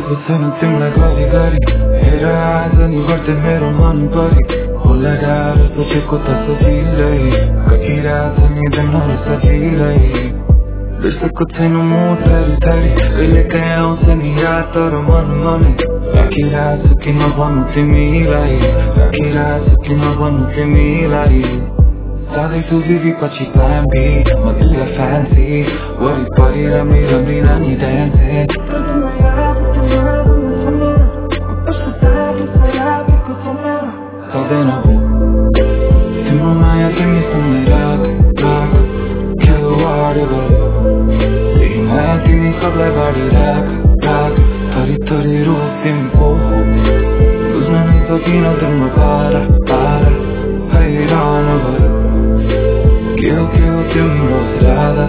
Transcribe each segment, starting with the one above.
बिर्सेको छैन तिमीलाई घरिघरि हेर आज नि गर्थेँ मेरो मन परि होला गाह्रो सोचेको त सजिलै कतिरहेछ नि दिनहरू सजिलै बिर्सेको छैन म थरी थरी कहिले काहीँ आउँछ नि याद तर मनै राखिरहेछु किन भन्नु तिमीलाई राखिरहेछु किन भन्नु तिमीलाई सधैँ तँ बिबी पछि प्लान बी म तिमीलाई फ्यान्सी वरिपरि रमी नानी ड्यान्सिङ सधैँ नभो तिम्रो माया तिमीसँगै राख खेलवाड भयो त्यही माया तिमी सबलाई बाँडी राख थरी थरी रूप तिमीको बुझ्न नै सकिन तिम्रो पारा हैरान भयो के हो तिम्रो राधा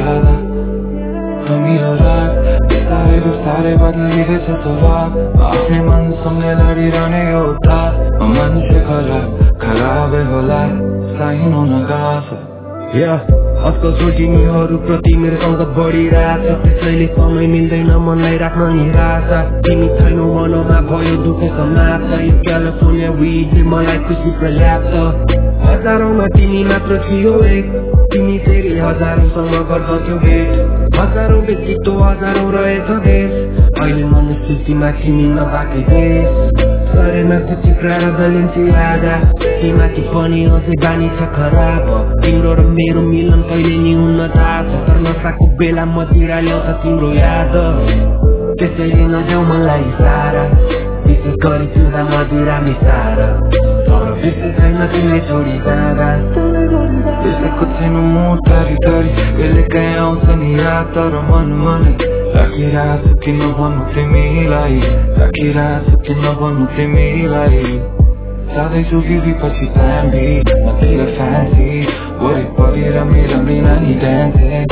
रमिलो राग बिस्तारै बदलिँदैछ स्वभाव आफ्नै मनसँगै लडिरहने हो थाहा मान्छे खराबै होला चाहिनु नगाफ आजकल सोचिनीहरू प्रति मेरो सङ्कट बढिरहेछ त्यसैले समय मिल्दैन मनलाई राख्न निराशा तिमी छैनौ मनमा भयो दुःखको माछा यो क्यालिफोर्निया विडले मलाई खुसी प्रल्याप्छ हजारौँमा तिमी मात्र थियो एक तिमी फेरि हजारौँसँग गर्दथ्यौ भेट हजारौँ व्यक्तित्व हजारौँ रहेछ देश अहिले मनुष्यमा तिमी नबाँकी देश सरेमा चिप्रा र दलिन्ची राजा तिमाथि पनि अझै बानी छ खराब तिम्रो र मेरो मिलन कहिले नि हुन थाहा छ तर नसाको बेला मदिरा ल्याउँछ तिम्रो याद त्यसैले नजाऊ मलाई सारा विशेष गरी चुदा मदिरा मिसार तर बिर्से छैन तिमीले छोडी जाँदा बिर्सेको छैन म थरी कहिले काहीँ आउँछ नि याद तर मनै राखिरहेछु किन भन्नु तिमीलाई राखिरहेछु किन भन्नु तिमीलाई सधैँ सुबिबी पछि प्लान बी म तिमीलाई फ्यान्सी वरिपरि रमी नानी ड्यान्सिङ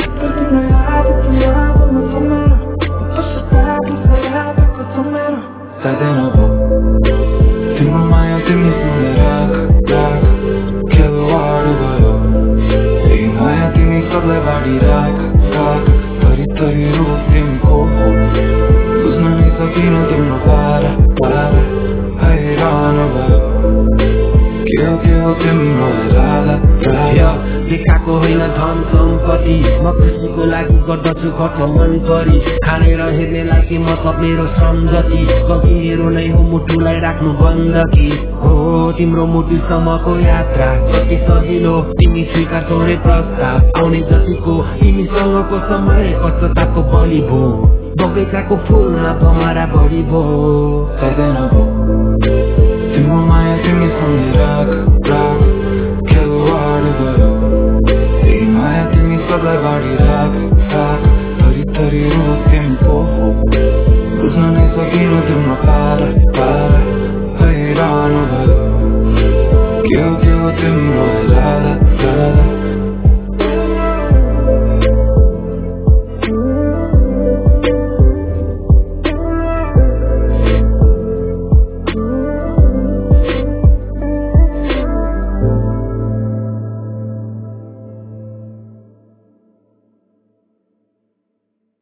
सधैँ नभो तिम्रो माया तिमीसँगै राख खेलवाड भयो त्यही माया तिमी सबलाई बाँडी राख थरी रूप तिमीको बुझ्न नै सकिन तिम्रो पारा हैरान भयो के हो तिम्रो राधा देखाएको होइन धन सम्पत्ति म खुसीको लागि गर्दछु घट्न मन परी खानेर हेर्नेलाई मतलब मेरो सम्झती गल्ती मेरो नै हो मुटुलाई राख्नु बन्दकी हो तिम्रो मुटुसम्मको यात्रा कति सजिलो तिमी स्वीकार छोडे प्रस्ताव आउने जतिको तिमीसँगको समय पश्चातापको बलि भो बगैँचाको फुलमा भमरा बढी भो सधैँ नभो तिम्रो माया तिमीसँगै राख खेलवाड भयो त्यही माया तिमी सबलाई बाँडी राख थरी रूप तिमीको बुझ्न नै सकिन तिम्रो पारा हैरान भयो के